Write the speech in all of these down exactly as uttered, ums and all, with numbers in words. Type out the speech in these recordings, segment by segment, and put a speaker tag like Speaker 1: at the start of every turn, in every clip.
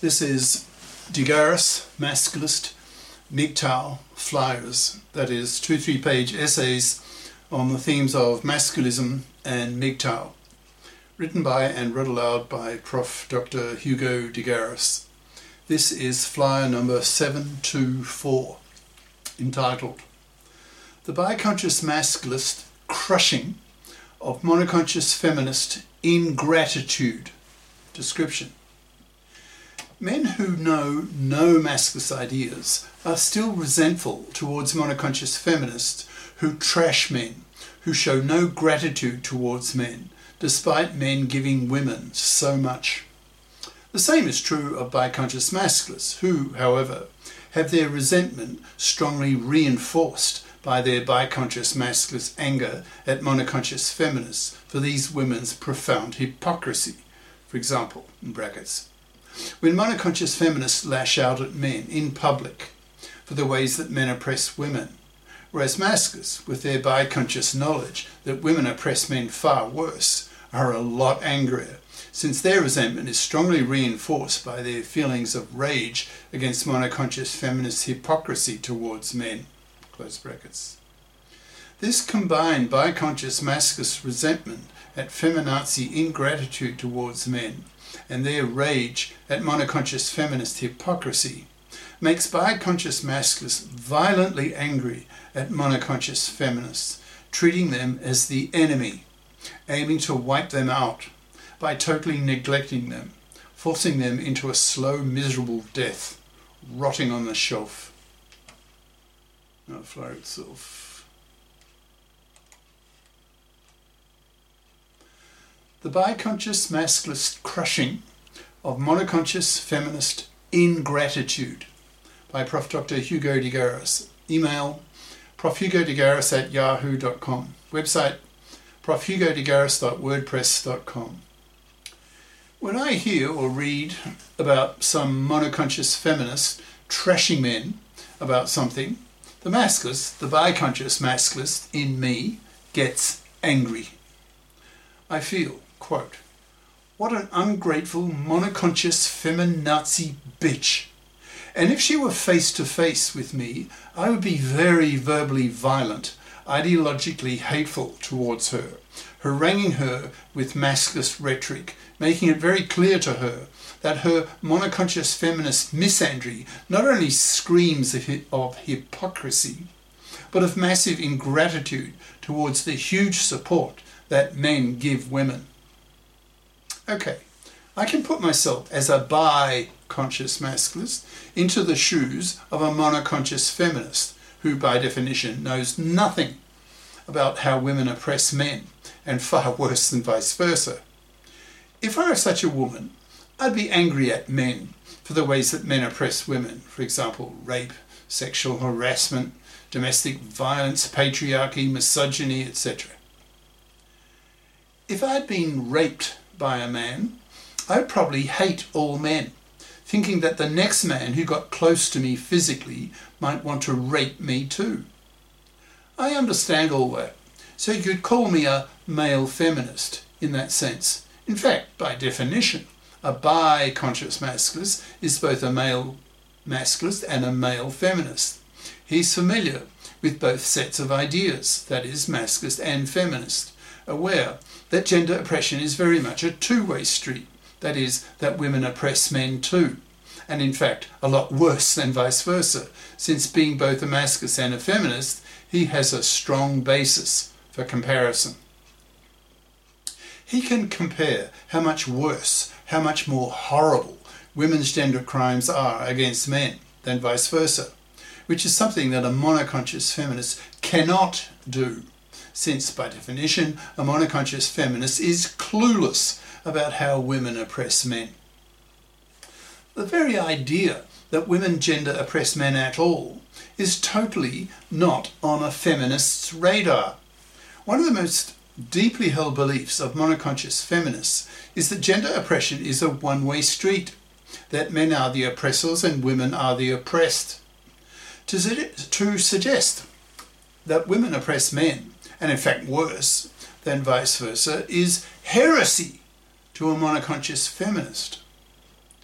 Speaker 1: This is De Garis, Masculist, M G T O W, Flyers, that is two three-page essays on the themes of masculism and M G T O W, written by and read aloud by Professor Doctor Hugo De Garis. This is flyer number seven two four, entitled The Biconscious Masculist Crushing of Monoconscious Feminist Ingratitude. Description. Men who know no masculist ideas are still resentful towards monoconscious feminists who trash men, who show no gratitude towards men, despite men giving women so much. The same is true of biconscious masculists who, however, have their resentment strongly reinforced by their biconscious masculist anger at monoconscious feminists for these women's profound hypocrisy. For example, in brackets, when monoconscious feminists lash out at men in public for the ways that men oppress women, whereas masculists, with their biconscious knowledge that women oppress men far worse, are a lot angrier, since their resentment is strongly reinforced by their feelings of rage against monoconscious feminist hypocrisy towards men. Close brackets. This combined biconscious masculist resentment at feminazi ingratitude towards men and their rage at monoconscious feminist hypocrisy makes biconscious masculists violently angry at monoconscious feminists, treating them as the enemy, aiming to wipe them out by totally neglecting them, forcing them into a slow, miserable death, rotting on the shelf. Now the flyer itself. The Biconscious Masculist Crushing of Monoconscious Feminist Ingratitude by Professor Doctor Hugo De Garis. Email profhugodegaris at yahoo dot com. Website profhugodegaris dot wordpress dot com. When I hear or read about some monoconscious feminist trashing men about something, the masculist, the biconscious masculist in me gets angry. I feel, quote, what an ungrateful monoconscious feminazi bitch. And if she were face to face with me, I would be very verbally violent, ideologically hateful towards her, haranguing her with masculist rhetoric, making it very clear to her that her monoconscious feminist misandry not only screams of, hi- of hypocrisy, but of massive ingratitude towards the huge support that men give women. Okay, I can put myself as a bi-conscious masculist into the shoes of a monoconscious feminist who by definition knows nothing about how women oppress men, and far worse than vice versa. If I were such a woman, I'd be angry at men for the ways that men oppress women, for example, rape, sexual harassment, domestic violence, patriarchy, misogyny, et cetera. If I'd been raped by a man, I'd probably hate all men, thinking that the next man who got close to me physically might want to rape me too. I understand all that, so you could call me a male feminist in that sense. In fact, by definition, a bi-conscious masculist is both a male masculist and a male feminist. He's familiar with both sets of ideas, that is, masculist and feminist, aware that gender oppression is very much a two-way street, that is, that women oppress men too, and in fact a lot worse than vice versa, since being both a masculist and a feminist, he has a strong basis for comparison. He can compare how much worse, how much more horrible women's gender crimes are against men than vice versa, which is something that a monoconscious feminist cannot do, since by definition a monoconscious feminist is clueless about how women oppress men. The very idea that women gender oppress men at all is totally not on a feminist's radar. One of the most deeply held beliefs of monoconscious feminists is that gender oppression is a one-way street, that men are the oppressors and women are the oppressed. To, to suggest that women oppress men, and in fact worse than vice versa, is heresy to a monoconscious feminist.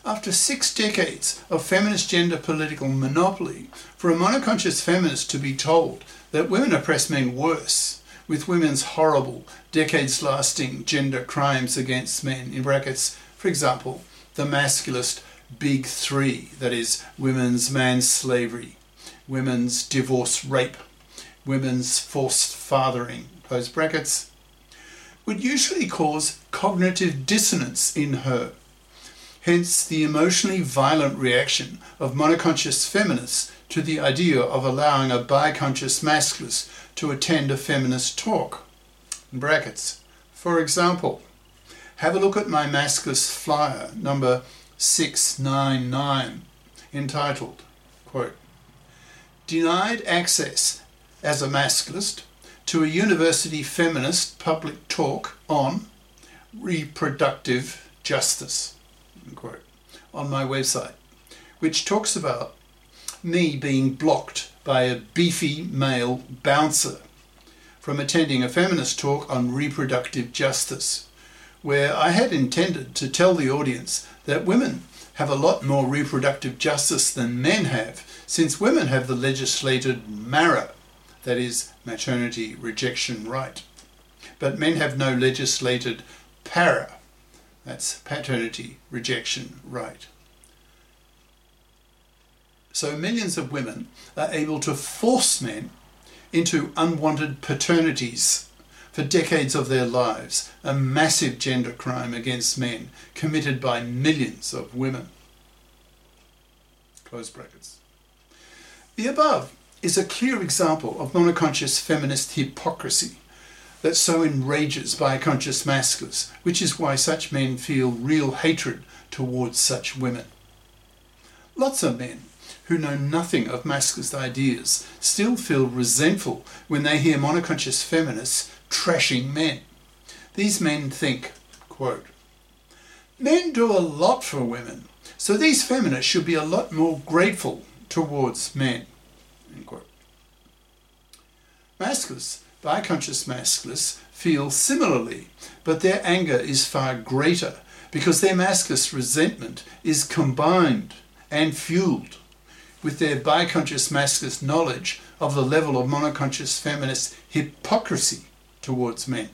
Speaker 1: After six decades of feminist gender political monopoly, for a monoconscious feminist to be told that women oppress men worse, with women's horrible, decades-lasting gender crimes against men, in brackets, for example, the masculist big three, that is, women's manslavery, women's divorce rape, women's forced fathering, close brackets, would usually cause cognitive dissonance in her. Hence the emotionally violent reaction of monoconscious feminists to the idea of allowing a biconscious masculist to attend a feminist talk. In brackets. For example, have a look at my masculist flyer, number six nine nine, entitled, quote, "Denied access as a masculist to a university feminist public talk on reproductive justice," unquote, on my website, which talks about me being blocked by a beefy male bouncer from attending a feminist talk on reproductive justice, where I had intended to tell the audience that women have a lot more reproductive justice than men have, since women have the legislated M A R A, that is, maternity rejection right, but men have no legislated P A R A, that's paternity rejection right. So millions of women are able to force men into unwanted paternities for decades of their lives, a massive gender crime against men committed by millions of women. Close brackets. The above is a clear example of monoconscious feminist hypocrisy that so enrages biconscious masculists, which is why such men feel real hatred towards such women. Lots of men who know nothing of masculist ideas still feel resentful when they hear monoconscious feminists trashing men. These men think, quote, "Men do a lot for women, so these feminists should be a lot more grateful towards men," end quote. Masculists, biconscious masculists, feel similarly, but their anger is far greater because their masculist resentment is combined and fueled with their biconscious masculist knowledge of the level of monoconscious feminist hypocrisy towards men.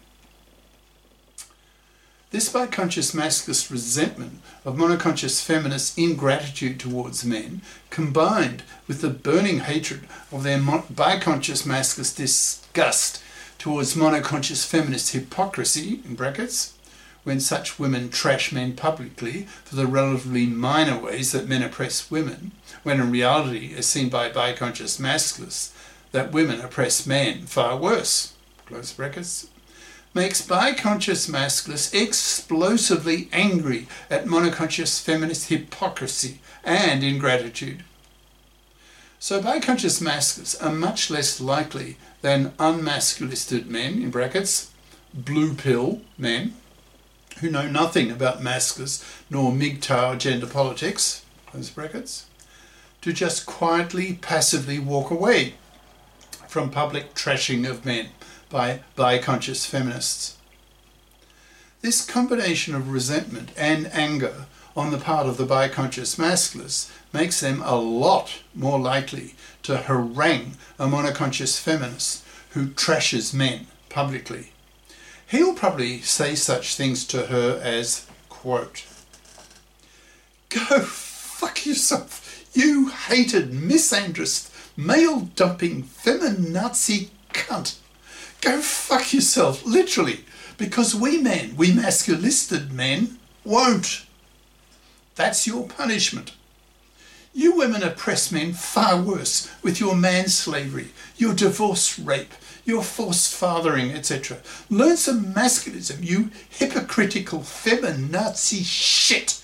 Speaker 1: This biconscious masculist resentment of monoconscious feminist ingratitude towards men, combined with the burning hatred of their biconscious masculist disgust towards monoconscious feminist hypocrisy, in brackets, when such women trash men publicly for the relatively minor ways that men oppress women, when in reality, as seen by biconscious masculists, that women oppress men far worse, close brackets, makes biconscious masculists explosively angry at monoconscious feminist hypocrisy and ingratitude. So biconscious masculists are much less likely than unmasculisted men, in brackets, blue pill men, who know nothing about masculist nor M G T O W gender politics, close brackets, to just quietly, passively walk away from public trashing of men by biconscious feminists. This combination of resentment and anger on the part of the biconscious masculists makes them a lot more likely to harangue a monoconscious feminist who trashes men publicly. He'll probably say such things to her as, quote, "Go fuck yourself, you hated misandrist, male-dumping, feminazi cunt. Go fuck yourself, literally, because we men, we masculisted men, won't. That's your punishment. You women oppress men far worse with your manslavery, your divorce rape, your forced fathering, et cetera. Learn some masculism, you hypocritical feminazi shit.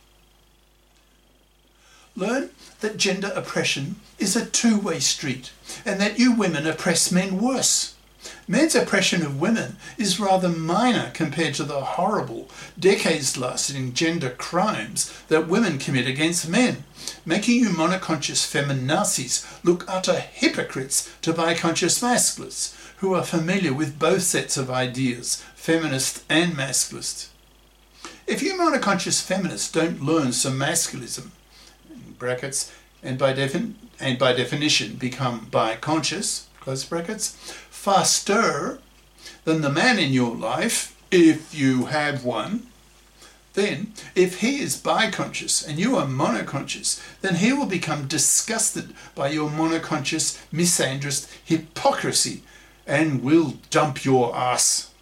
Speaker 1: Learn that gender oppression is a two-way street and that you women oppress men worse. Men's oppression of women is rather minor compared to the horrible, decades-lasting gender crimes that women commit against men, making you monoconscious feminazis look utter hypocrites to biconscious masculists, who are familiar with both sets of ideas, feminist and masculist. If you monoconscious feminists don't learn some masculism, in brackets, and by, defin and by definition become bi-conscious, close brackets, faster than the man in your life, if you have one, then if he is bi-conscious and you are monoconscious, then he will become disgusted by your monoconscious misandrist hypocrisy and will dump your ass.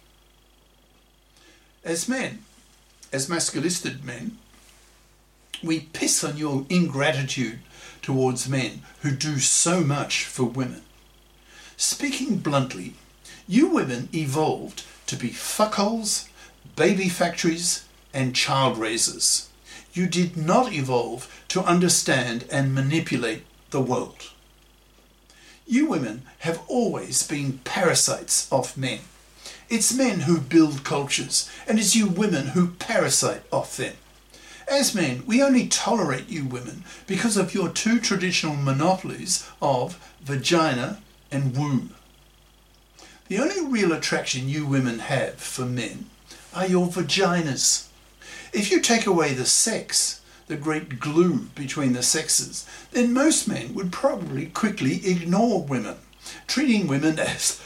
Speaker 1: As men, as masculistic men, we piss on your ingratitude towards men who do so much for women. Speaking bluntly, you women evolved to be fuckholes, baby factories, and child raisers. You did not evolve to understand and manipulate the world. You women have always been parasites of men. It's men who build cultures, and it's you women who parasite off them. As men, we only tolerate you women because of your two traditional monopolies of vagina and womb. The only real attraction you women have for men are your vaginas. If you take away the sex, the great glue between the sexes, then most men would probably quickly ignore women, treating women as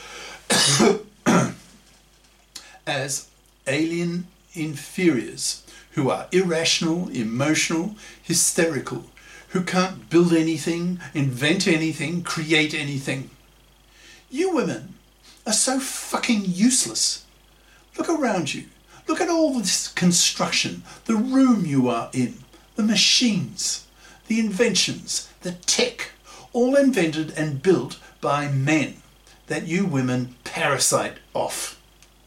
Speaker 1: as alien inferiors who are irrational, emotional, hysterical, who can't build anything, invent anything, create anything. You women are so fucking useless. Look around you. Look at all this construction, the room you are in, the machines, the inventions, the tech, all invented and built by men that you women parasite off.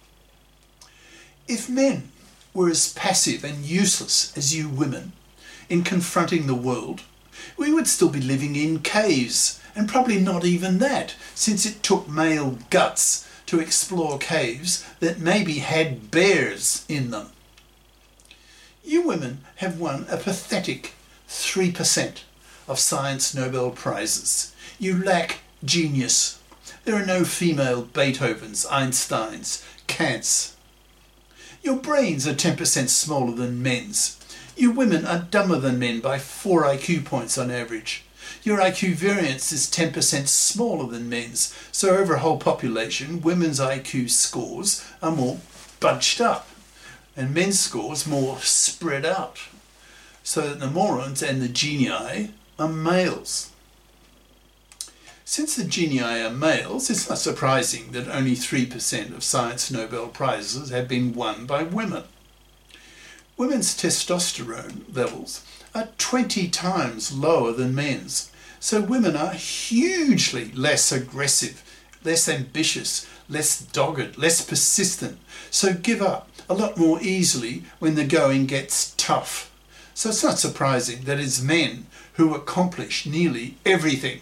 Speaker 1: If men were as passive and useless as you women in confronting the world, we would still be living in caves, and probably not even that, since it took male guts to explore caves that maybe had bears in them. You women have won a pathetic three percent of science Nobel Prizes. You lack genius. There are no female Beethovens, Einsteins, Kants. Your brains are ten percent smaller than men's. You women are dumber than men by four I Q points on average. Your I Q variance is ten percent smaller than men's, so over a whole population, women's I Q scores are more bunched up, and men's scores more spread out, so that the morons and the genii are males. Since the genii are males, it's not surprising that only three percent of science Nobel Prizes have been won by women. Women's testosterone levels are twenty times lower than men's, so women are hugely less aggressive, less ambitious, less dogged, less persistent, so give up a lot more easily when the going gets tough. So it's not surprising that it's men who accomplish nearly everything.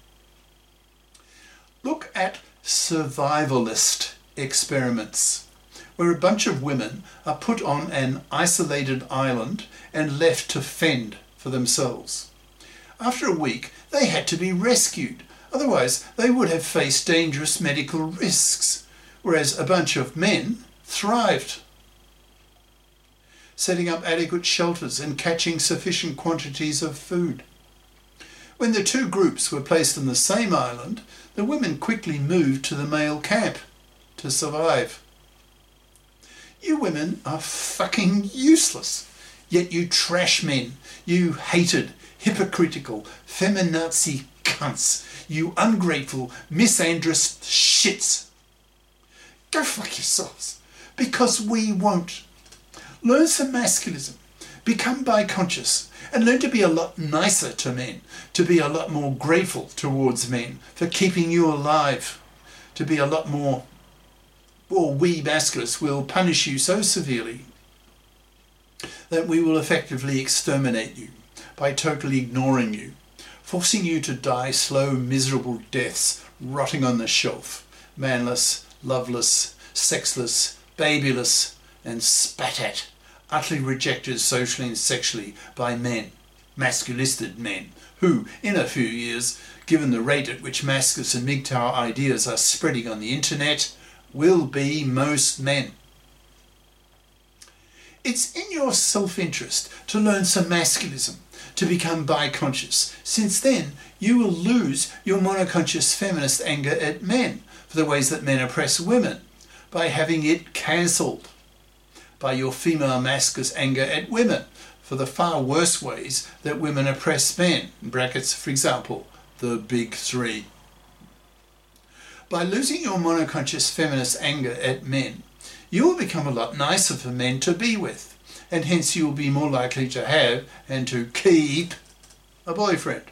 Speaker 1: Look at survivalist experiments, where a bunch of women are put on an isolated island and left to fend for themselves. After a week, they had to be rescued, otherwise they would have faced dangerous medical risks, whereas a bunch of men thrived, setting up adequate shelters and catching sufficient quantities of food. When the two groups were placed on the same island, the women quickly moved to the male camp to survive. You women are fucking useless, yet you trash men, you hated, hypocritical, feminazi cunts, you ungrateful, misandrist shits. Go fuck yourselves, because we won't. Learn some masculism, become bi-conscious, and learn to be a lot nicer to men, to be a lot more grateful towards men for keeping you alive, to be a lot more, or we masculists will punish you so severely that we will effectively exterminate you by totally ignoring you, forcing you to die slow, miserable deaths, rotting on the shelf, manless, loveless, sexless, babyless, and spat at, utterly rejected socially and sexually by men, masculistic men, who, in a few years, given the rate at which masculist and M G T O W ideas are spreading on the internet, will be most men. It's in your self-interest to learn some masculism, to become bi-conscious, since then you will lose your monoconscious feminist anger at men for the ways that men oppress women by having it cancelled, by your female masculine anger at women for the far worse ways that women oppress men, in brackets, for example, the big three. By losing your monoconscious feminist anger at men, you will become a lot nicer for men to be with, and hence you will be more likely to have and to keep a boyfriend.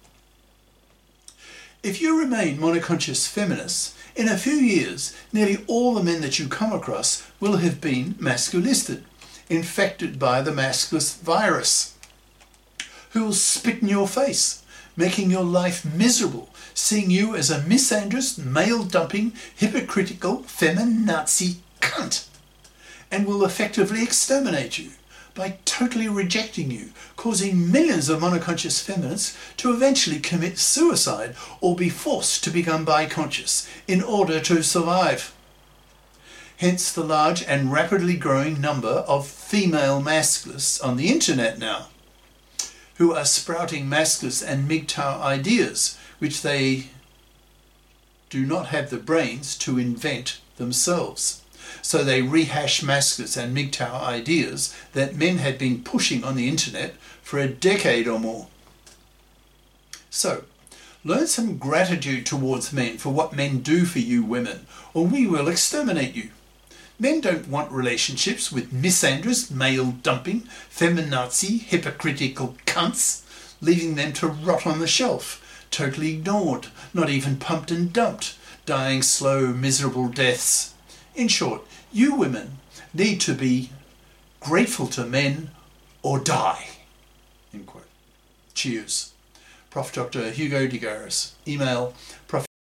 Speaker 1: If you remain monoconscious feminists, in a few years, nearly all the men that you come across will have been masculisted, infected by the masculist virus, who will spit in your face, making your life miserable, seeing you as a misandrous, male-dumping, hypocritical, feminazi cunt, and will effectively exterminate you by totally rejecting you, causing millions of monoconscious feminists to eventually commit suicide or be forced to become bi-conscious in order to survive. Hence the large and rapidly growing number of female masculists on the internet now, who are sprouting masculist and M G T O W ideas which they do not have the brains to invent themselves. So they rehash masculist and M G T O W ideas that men had been pushing on the internet for a decade or more. So, learn some gratitude towards men for what men do for you women, or we will exterminate you. Men don't want relationships with misandrous, male-dumping, feminazi, hypocritical cunts, leaving them to rot on the shelf, totally ignored, not even pumped and dumped, dying slow, miserable deaths. In short, you women need to be grateful to men or die. End quote. Cheers. Professor Doctor Hugo de Garis. Email Prof